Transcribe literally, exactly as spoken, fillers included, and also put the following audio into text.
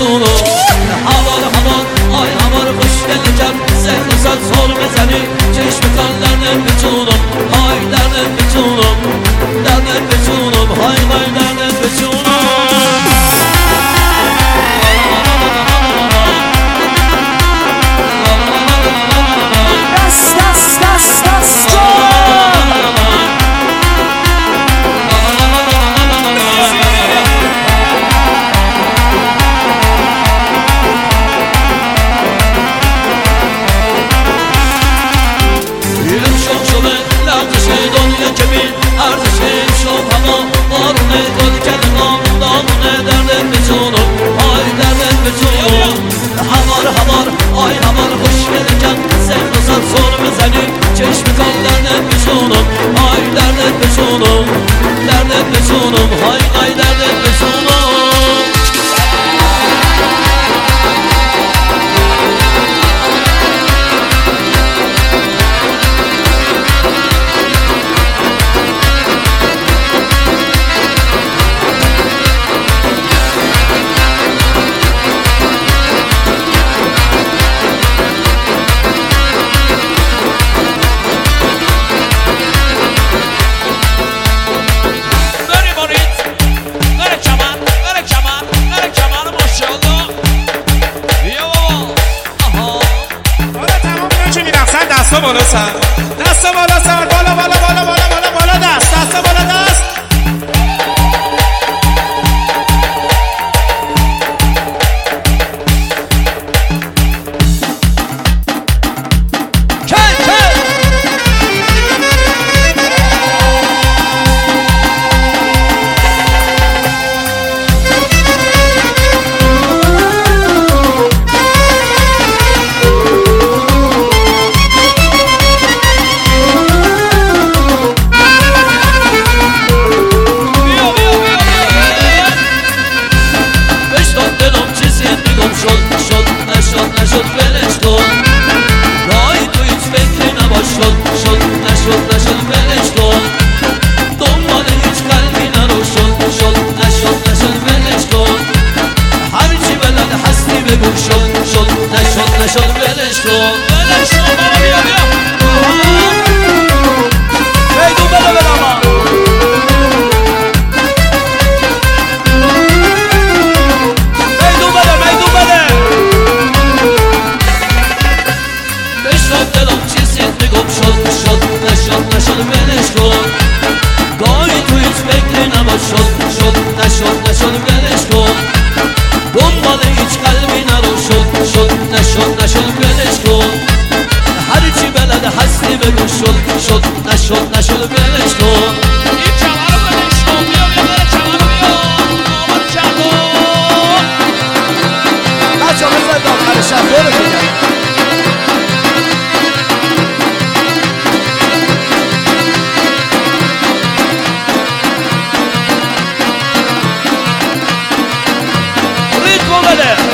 بتونم هوار هوار آی هوار خوشگل جب زهر سال سر بزنی چشم کن دردم بتونم های دردم بتونم دردم بتونم های های دردم بتونم آی هوار خوشگل جب زهر و سال سر بزنی چشم کن دردم بتونم آی دردم بتونم دردم بتونم های آی دردم بتونم دست بالا سر دست بالا سر بالا بالا بالا بالا بالا بالا دست دست بالا دست نشد نشد بلش کن این کمر رو بلش کن بیا بیا بره کمر رو بیا آمد کردم بچه ها بزنید آخر شب داره بگم ریتمو بده